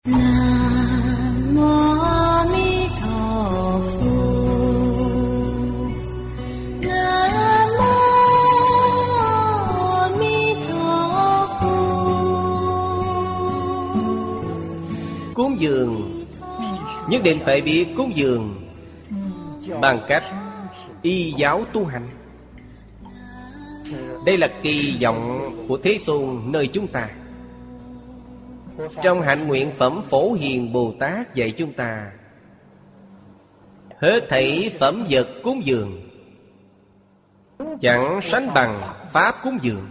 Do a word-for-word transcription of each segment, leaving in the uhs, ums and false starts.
Nam Mô A Di Đà Phật. Nam Mô A Di Đà Phật. Cúng dường nhất định phải biết cúng dường bằng cách y giáo tu hành. Đây là kỳ vọng của Thế Tôn nơi chúng ta. Trong hạnh nguyện phẩm Phổ Hiền Bồ Tát dạy chúng ta, hết thảy phẩm vật cúng dường chẳng sánh bằng pháp cúng dường.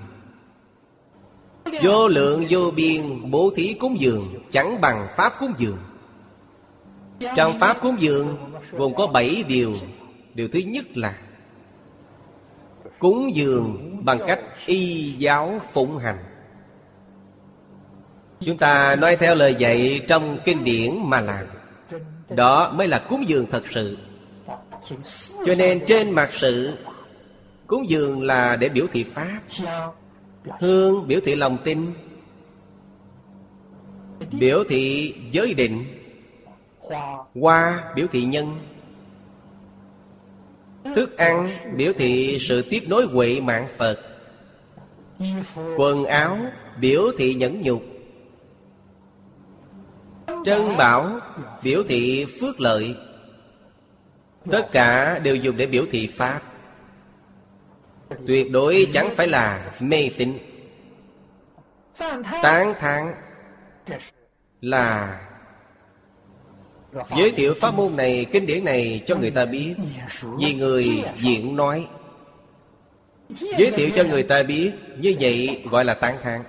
Vô lượng vô biên bố thí cúng dường chẳng bằng pháp cúng dường. Trong pháp cúng dường gồm có bảy điều. Điều thứ nhất là cúng dường bằng cách y giáo phụng hành. Chúng ta nói theo lời dạy trong kinh điển mà làm, đó mới là cúng dường thật sự. Cho nên trên mặt sự, cúng dường là để biểu thị pháp, hương biểu thị lòng tin, biểu thị giới định, hoa biểu thị nhân, thức ăn biểu thị sự tiếp nối huệ mạng Phật, quần áo biểu thị nhẫn nhục, trân bảo biểu thị phước lợi. Tất cả đều dùng để biểu thị pháp. Tuyệt đối chẳng phải là mê tín. Tán thán là giới thiệu pháp môn này, kinh điển này cho người ta biết. Vì người diễn nói, giới thiệu cho người ta biết, như vậy gọi là tán thán.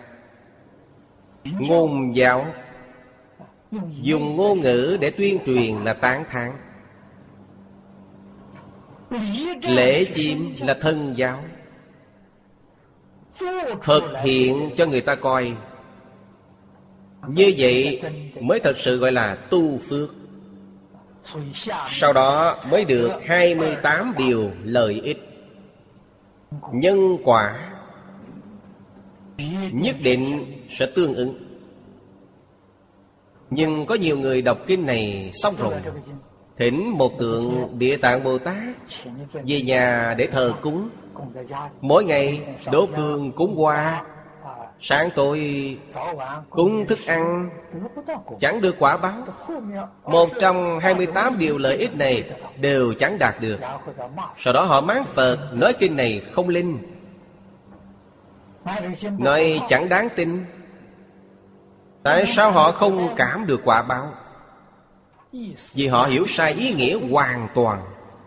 Ngôn giáo, dùng ngôn ngữ để tuyên truyền là tán thán. Lễ chim là thân giáo, thực hiện cho người ta coi. Như vậy mới thật sự gọi là tu phước. Sau đó mới được hai mươi tám điều lợi ích. Nhân quả nhất định sẽ tương ứng. Nhưng có nhiều người đọc kinh này xong rồi, thỉnh một tượng Địa Tạng Bồ Tát về nhà để thờ cúng. Mỗi ngày đốt hương cúng hoa, sáng tối cúng thức ăn, chẳng được quả báo. Một trong hai mươi tám điều lợi ích này đều chẳng đạt được. Sau đó họ mắng Phật, nói kinh này không linh, nói chẳng đáng tin. Tại sao họ không cảm được quả báo? Vì họ hiểu sai ý nghĩa hoàn toàn,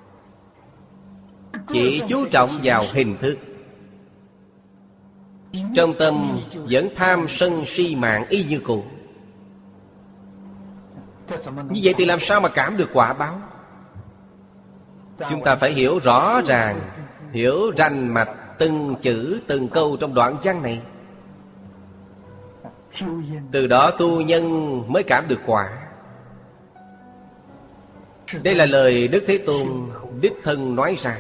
chỉ chú trọng vào hình thức. Trong tâm vẫn tham sân si mạng y như cũ. Như vậy thì làm sao mà cảm được quả báo? Chúng ta phải hiểu rõ ràng, hiểu rành mạch từng chữ từng câu trong đoạn văn này. Từ đó tu nhân mới cảm được quả. Đây là lời Đức Thế Tôn đích thân nói ra.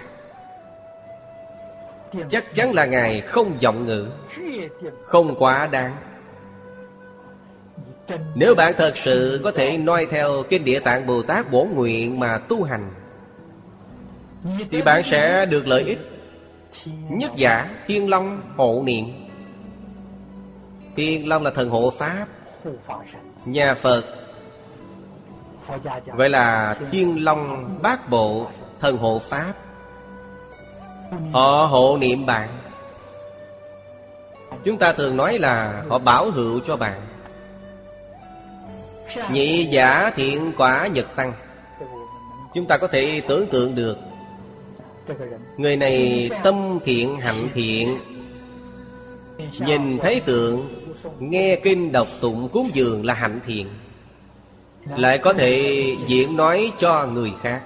Chắc chắn là Ngài không vọng ngữ, không quá đáng. Nếu bạn thật sự có thể noi theo kinh Địa Tạng Bồ Tát bổ nguyện mà tu hành, thì bạn sẽ được lợi ích. Nhất giả Thiên Long hộ niệm. Thiên Long là thần hộ pháp. Nhà Phật gọi là Thiên Long Bát Bộ, thần hộ pháp. Họ hộ niệm bạn. Chúng ta thường nói là họ bảo hữu cho bạn. Nhị giả thiện quả nhật tăng. Chúng ta có thể tưởng tượng được, người này tâm thiện hạnh thiện, nhìn thấy tượng, nghe kinh đọc tụng cúng dường là hạnh thiện, lại có thể diễn nói cho người khác.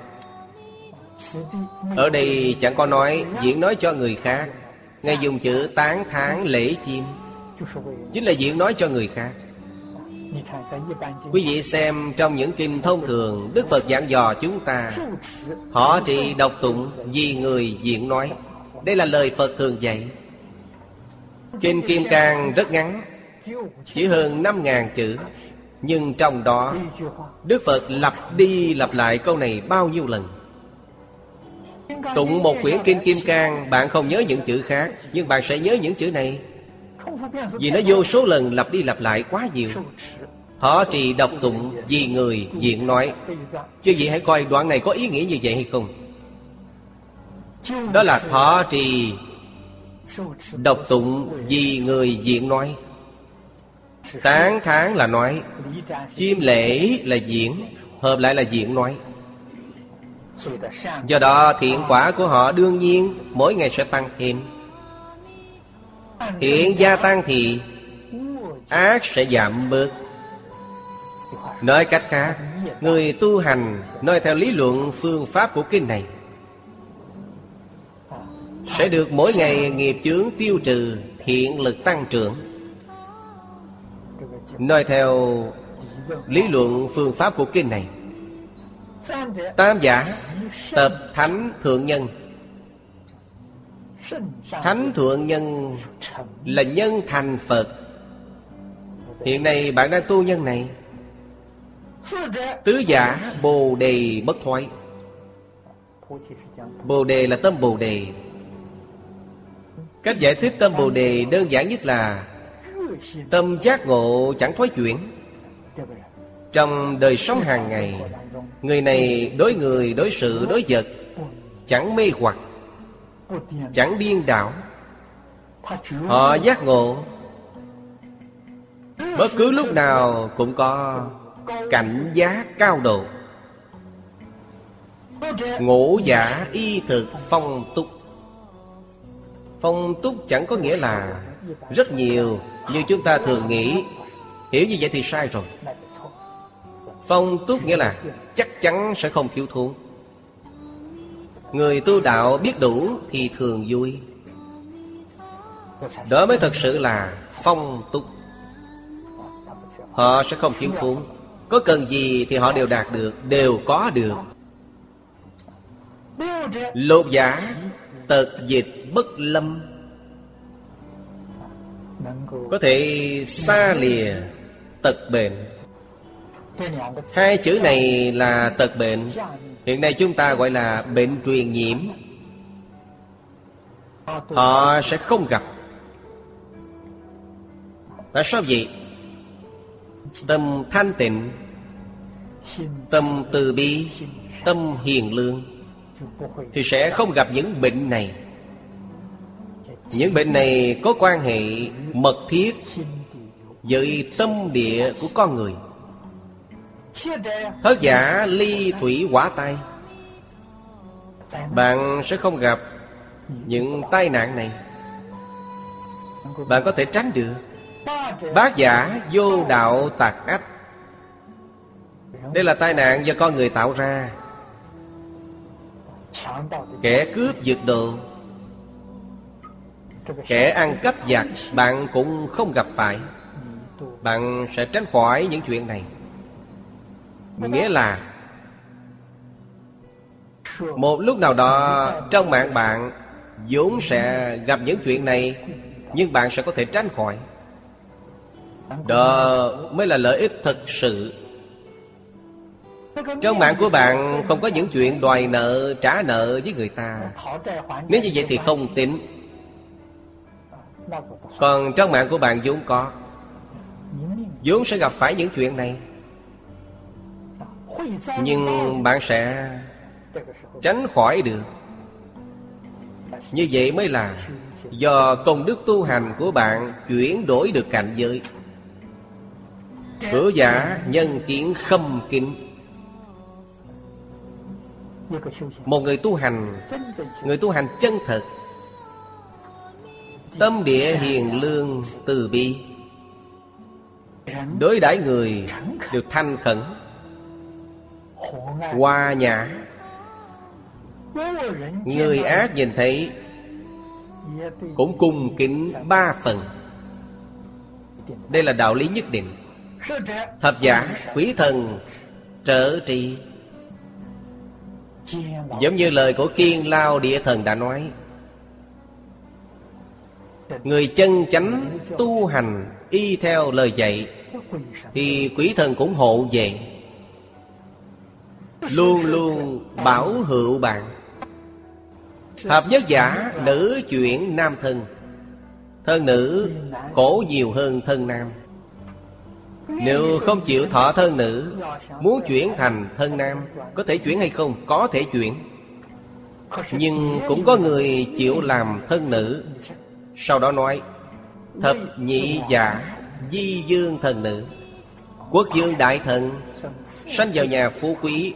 Ở đây chẳng có nói diễn nói cho người khác. Ngài dùng chữ tán thán lễ chim, chính là diễn nói cho người khác. Quý vị xem trong những kinh thông thường, Đức Phật dặn dò chúng ta họ trì đọc tụng vì người diễn nói. Đây là lời Phật thường dạy. Kinh Kim Cang rất ngắn, chỉ hơn năm ngàn chữ. Nhưng trong đó Đức Phật lặp đi lặp lại câu này bao nhiêu lần. Tụng một quyển Kinh Kim Cang, bạn không nhớ những chữ khác, nhưng bạn sẽ nhớ những chữ này, vì nó vô số lần lặp đi lặp lại quá nhiều. Họ trì đọc tụng vì người diện nói. Chứ gì hãy coi đoạn này có ý nghĩa như vậy hay không. Đó là thọ trì đọc tụng vì người diện nói. Tán thán là nói, chiêm lễ là diễn, hợp lại là diện nói. Do đó thiện quả của họ đương nhiên mỗi ngày sẽ tăng thêm. Thiện gia tăng thì ác sẽ giảm bớt. Nói cách khác, người tu hành nói theo lý luận phương pháp của kinh này sẽ được mỗi ngày nghiệp chướng tiêu trừ, thiện lực tăng trưởng. Nói theo lý luận phương pháp của kinh này, tam giả tập thánh thượng nhân. Thánh thượng nhân là nhân thành Phật. Hiện nay bạn đang tu nhân này. Tứ giả bồ đề bất thoái. Bồ đề là tâm bồ đề. Cách giải thích tâm bồ đề đơn giản nhất là tâm giác ngộ chẳng thoái chuyển. Trong đời sống hàng ngày, người này đối người, đối sự, đối vật chẳng mê hoặc, chẳng điên đảo. Họ giác ngộ bất cứ lúc nào cũng có cảnh giác cao độ. Ngũ giả y thực phong túc. Phong túc chẳng có nghĩa là rất nhiều như chúng ta thường nghĩ. Hiểu như vậy thì sai rồi. Phong túc nghĩa là chắc chắn sẽ không thiếu thốn. Người tu đạo biết đủ thì thường vui. Đó mới thật sự là phong túc. Họ sẽ không thiếu thốn. Có cần gì thì họ đều đạt được, đều có được. Lột giả tật dịch bất lâm. Có thể xa lìa tật bệnh. Hai chữ này là tật bệnh. Hiện nay chúng ta gọi là bệnh truyền nhiễm. Họ sẽ không gặp. Tại sao vậy? Tâm thanh tịnh, tâm từ bi, tâm hiền lương thì sẽ không gặp những bệnh này. Những bệnh này có quan hệ mật thiết với tâm địa của con người. Thất giả ly thủy hỏa tai. Bạn sẽ không gặp những tai nạn này. Bạn có thể tránh được. Bát giả vô đạo tạc ách. Đây là tai nạn do con người tạo ra. Kẻ cướp giật đồ, kẻ ăn cắp giặc bạn cũng không gặp phải. Bạn sẽ tránh khỏi những chuyện này. Nghĩa là một lúc nào đó trong mạng bạn vốn sẽ gặp những chuyện này, nhưng bạn sẽ có thể tránh khỏi. Đó mới là lợi ích thực sự. Trong mạng của bạn không có những chuyện đòi nợ, trả nợ với người ta. Nếu như vậy thì không tính. Còn trong mạng của bạn vốn có, vốn sẽ gặp phải những chuyện này, nhưng bạn sẽ tránh khỏi được. Như vậy mới là do công đức tu hành của bạn chuyển đổi được cảnh giới. Cửu giả nhân kiến khâm kính. Một người tu hành, người tu hành chân thật, tâm địa hiền lương từ bi, đối đãi người được thanh khẩn, hòa nhã. Người ác nhìn thấy cũng cung kính ba phần. Đây là đạo lý nhất định. Thập giả quỷ thần trở trì. Giống như lời của Kiên Lao Địa Thần đã nói, người chân chánh tu hành y theo lời dạy thì quỷ thần cũng hộ vệ, luôn luôn bảo hữu bạn. Hợp nhất giả nữ chuyển nam thân. Thân nữ khổ nhiều hơn thân nam. Nếu không chịu thọ thân nữ, muốn chuyển thành thân nam, có thể chuyển hay không? Có thể chuyển. Nhưng cũng có người chịu làm thân nữ. Sau đó nói thập nhị giả di dương thần nữ. Quốc dương đại thần sanh vào nhà phú quý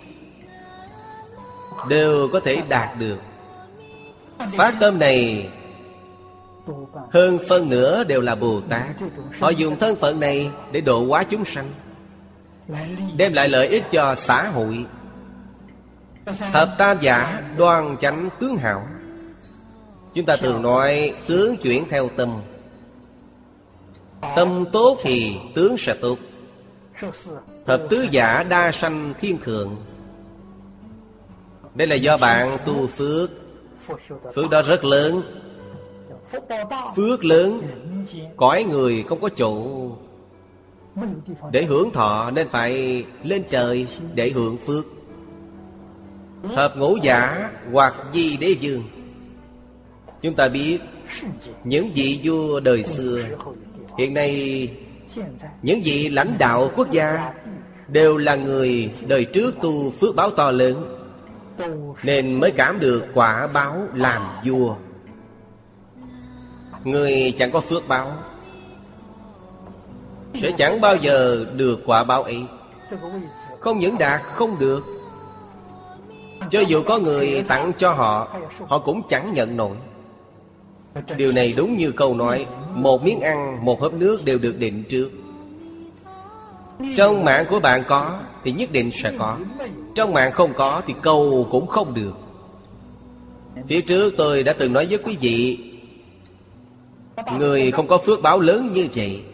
đều có thể đạt được. Phát tâm này hơn phân nửa đều là Bồ Tát. Họ dùng thân phận này để độ hóa chúng sanh, đem lại lợi ích cho xã hội. Hợp tam giả đoan chánh tướng hảo. Chúng ta thường nói tướng chuyển theo tâm. Tâm tốt thì tướng sẽ tốt. Hợp tứ giả đa sanh thiên thượng. Đây là do bạn tu phước. Phước đó rất lớn. Phước lớn, cõi người không có chỗ để hưởng thọ, nên phải lên trời để hưởng phước. Hợp ngũ giả hoặc di đế dương. Chúng ta biết những vị vua đời xưa, hiện nay những vị lãnh đạo quốc gia đều là người đời trước tu phước báo to lớn, nên mới cảm được quả báo làm vua. Người chẳng có phước báo sẽ chẳng bao giờ được quả báo ấy. Không những đạt không được, cho dù có người tặng cho họ, họ cũng chẳng nhận nổi. Điều này đúng như câu nói, một miếng ăn, một hớp nước đều được định trước. Trong mạng của bạn có thì nhất định sẽ có. Trong mạng không có thì cầu cũng không được. Phía trước tôi đã từng nói với quý vị, người không có phước báo lớn như vậy,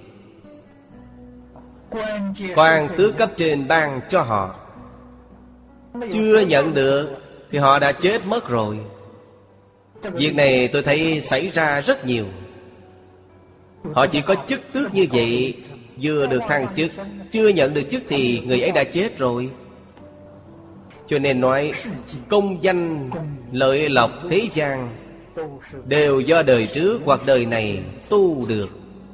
quan tước cấp trên ban cho họ, chưa nhận được thì họ đã chết mất rồi. Việc này tôi thấy xảy ra rất nhiều. Họ chỉ có chức tước như vậy, vừa được thăng chức, chưa nhận được chức thì người ấy đã chết rồi. Cho nên nói công danh lợi lộc thế gian đều do đời trước hoặc đời này tu được.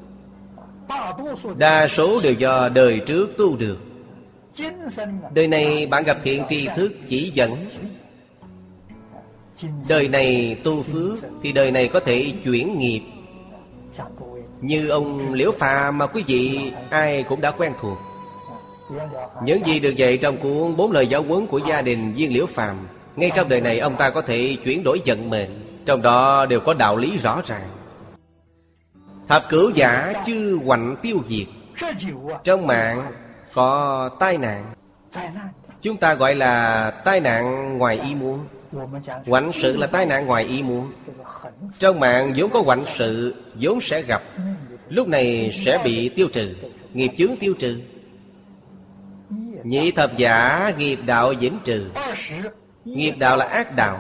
Đa số đều do đời trước tu được. Đời này bạn gặp thiện tri thức chỉ dẫn, đời này tu phước thì đời này có thể chuyển nghiệp. Như ông Liễu Phàm mà quý vị ai cũng đã quen thuộc. Những gì được dạy trong cuốn Bốn lời giáo huấn của gia đình viên Liễu Phàm, ngay trong đời này ông ta có thể chuyển đổi vận mệnh. Trong đó đều có đạo lý rõ ràng. Thập cửu giả chư hoạnh tiêu diệt. Trong mạng có tai nạn, chúng ta gọi là tai nạn ngoài ý muốn. Hoạnh sự là tai nạn ngoài ý muốn. Trong mạng vốn có hoạnh sự, vốn sẽ gặp, lúc này sẽ bị tiêu trừ, nghiệp chướng tiêu trừ. Nhị thập giả nghiệp đạo vĩnh trừ. Nghiệp đạo là ác đạo.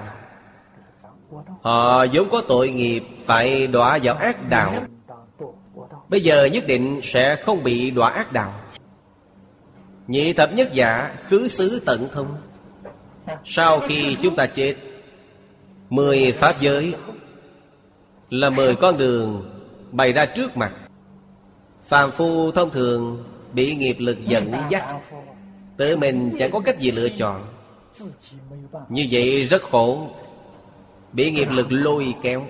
Họ vốn có tội nghiệp, phải đọa vào ác đạo. Bây giờ nhất định sẽ không bị đọa ác đạo. Nhị thập nhất giả khứ xứ tận thông. Sau khi chúng ta chết, mười pháp giới là mười con đường bày ra trước mặt. Phàm phu thông thường bị nghiệp lực dẫn dắt, tự mình chẳng có cách gì lựa chọn. Như vậy rất khổ, bị nghiệp lực lôi kéo.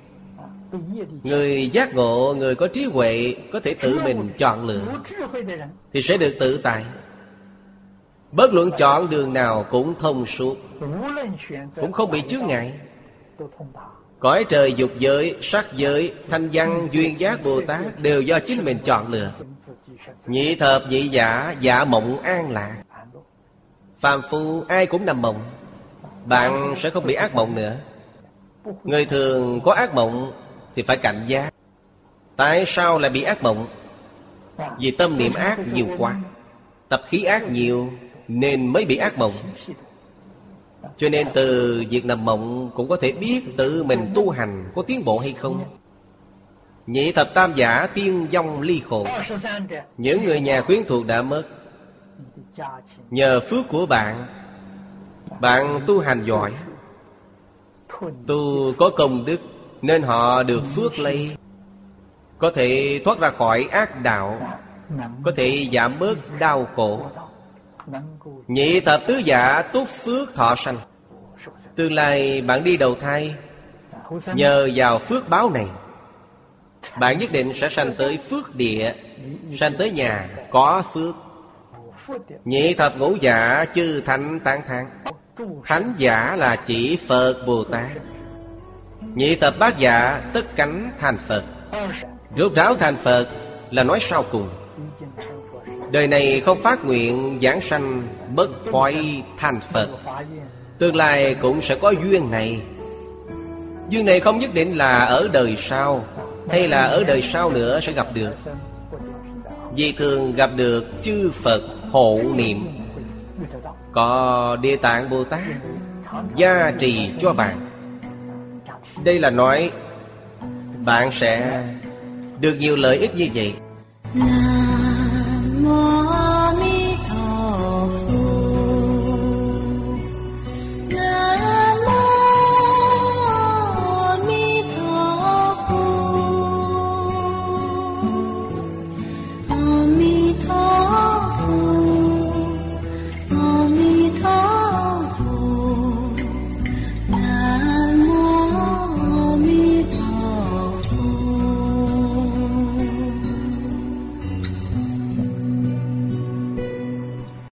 Người giác ngộ, người có trí huệ có thể tự mình chọn lựa thì sẽ được tự tại. Bất luận chọn đường nào cũng thông suốt, cũng không bị chướng ngại. Cõi trời dục giới, sắc giới, thanh văn, duyên giác Bồ Tát đều do chính mình chọn lựa. Nhị thập nhị giả dạ mộng an lạc. Phàm phu ai cũng nằm mộng, bạn sẽ không bị ác mộng nữa. Người thường có ác mộng thì phải cảnh giác. Tại sao lại bị ác mộng? Vì tâm niệm ác nhiều quá, tập khí ác nhiều nên mới bị ác mộng. Cho nên từ việc nằm mộng cũng có thể biết tự mình tu hành có tiến bộ hay không. Nhị thập tam giả tiên vong ly khổ. Những người nhà quyến thuộc đã mất, nhờ phước của bạn, bạn tu hành giỏi, tu có công đức, nên họ được phước lây, có thể thoát ra khỏi ác đạo, có thể giảm bớt đau khổ. Nhị thập tứ giả túc phước thọ sanh. Tương lai bạn đi đầu thai, nhờ vào phước báo này, bạn nhất định sẽ sanh tới phước địa, sanh tới nhà có phước. Nhị thập ngũ giả chư thánh tán thán. Thánh giả là chỉ Phật Bồ Tát. Nhị thập bát giả tất cánh thành Phật. Rốt ráo thành Phật là nói sau cùng. Đời này không phát nguyện giảng sanh bất thoái thành Phật, tương lai cũng sẽ có duyên này. Duyên này không nhất định là ở đời sau, hay là ở đời sau nữa sẽ gặp được. Vì thường gặp được chư Phật hộ niệm, có Địa Tạng Bồ Tát gia trì cho bạn. Đây là nói bạn sẽ được nhiều lợi ích như vậy. Nam mô